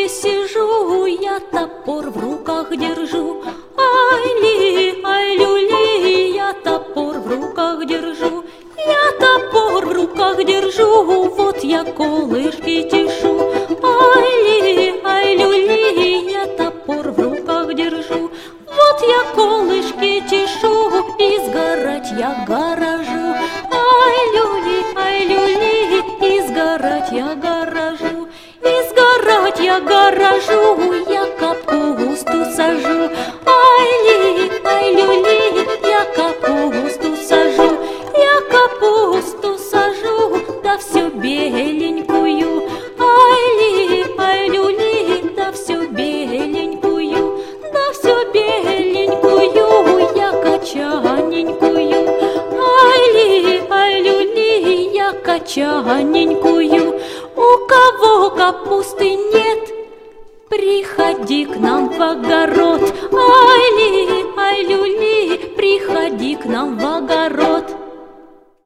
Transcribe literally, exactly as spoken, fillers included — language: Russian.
сижу, я топор в руках держу. Ай-ли, ай-люли, я топор в руках держу. Я топор в руках держу, вот я колышки чешу. Ай-ли, ай-люли, я топор в руках держу. Вот я колышки чешу, и сгорать я горожу. Ай-люли, ай-люли, и сгорать я горожу. И сгорать я горожу, я капусту сажу. Ай-ли, ай-люли, я капусту сажу. Я капусту сажу, да все беленькую. Ай-ли, ай-люли, да все беленькую. Да все беленькую, я качаненькую. Ай-ли, ай-люли, я качаненькую. У кого капусты нет, приходи к нам в огород. Ай-ли, ай-люли, приходи к нам в огород.